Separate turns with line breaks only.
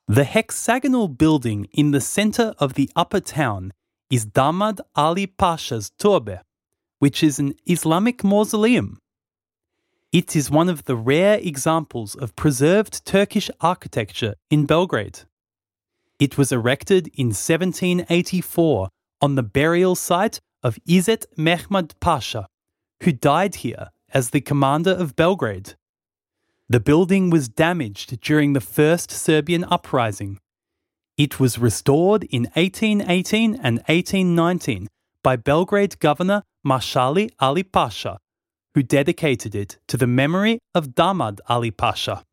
The hexagonal building in the centre of the upper town is Damad Ali Pasha's Turbe, which is an Islamic mausoleum. It is one of the rare examples of preserved Turkish architecture in Belgrade. It was erected in 1784 on the burial site of İzzet Mehmed Pasha, who died here as the commander of Belgrade. The building was damaged during the First Serbian Uprising. It was restored in 1818 and 1819 by Belgrade governor Mashali Ali Pasha, who dedicated it to the memory of Damad Ali Pasha.